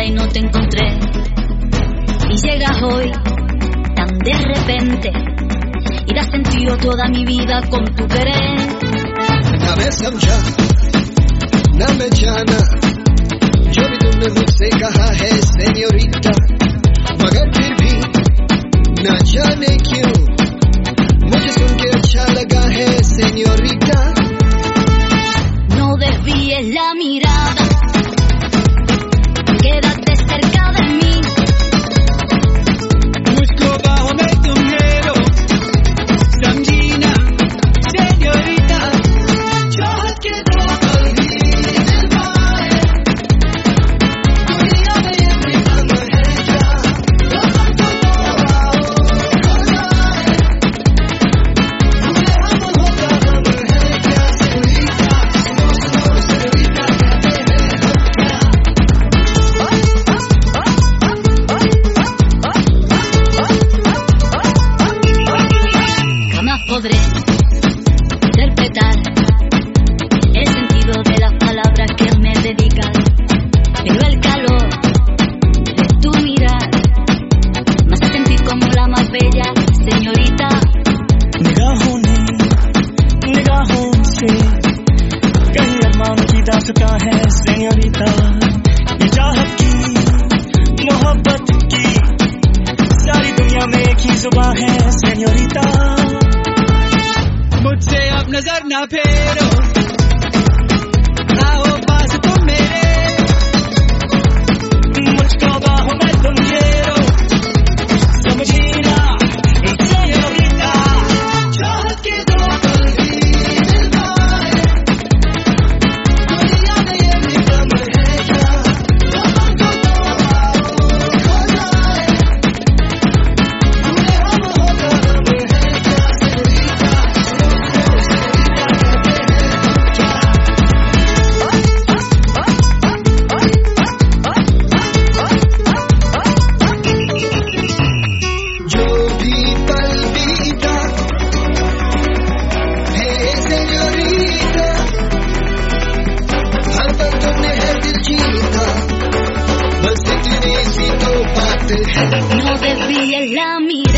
y no te encontré. Y llegas hoy tan de repente y das sentido a toda mi vida con tu querer. हमें समझा न मैं जाना जो भी तुमने मुझसे कहा है सेन्योरिटा, मगर फिर भी न जाने क्यों मुझे सुन के अच्छा लगा है senorita. No desvíes la mirada, quédate cerca de mí. मुझको बाहों में तुम ले लो, समझी ना सेन्योरिटा. चाहत के दो पल भी निभाए, दुनिया में ये प्रीतम है क्या, तो हमको आओ हो जाए, मुझे हम होगा हम है क्या सेन्योरिटा, सेन्योरिटा कहते हैं Jamás podré interpretar el sentido de las palabras que me dedicas, pero el calor de tu mirar me hace sentir como la más bella señorita. निगाहों ने निगाहों से कहीं अरमान की दास्तां है सेन्योरिटा. ये चाहत की मोहब्बत की सारी दुनिया में एक ही जुबान है सेन्योरिटा. मुझसे अब नजर ना फेरो, आओ पास तुम मेरे, मुझको बाहों में तुम घेरो, समझी ना सेन्योरिटा. चाहत के दो पल भी निभाए, दुनिया में ये प्रीतम है क्या, तो हमको आओ हो जाए, मुझे हम होगा हम है क्या सेन्योरिटा, सेन्योरिटा कहते हैं क्या. जो भी पल बीता है सेन्योरिटा, हर पल तुमने है दिल जीता, बस इतनी सी तो बात है. No desvíes la mirada.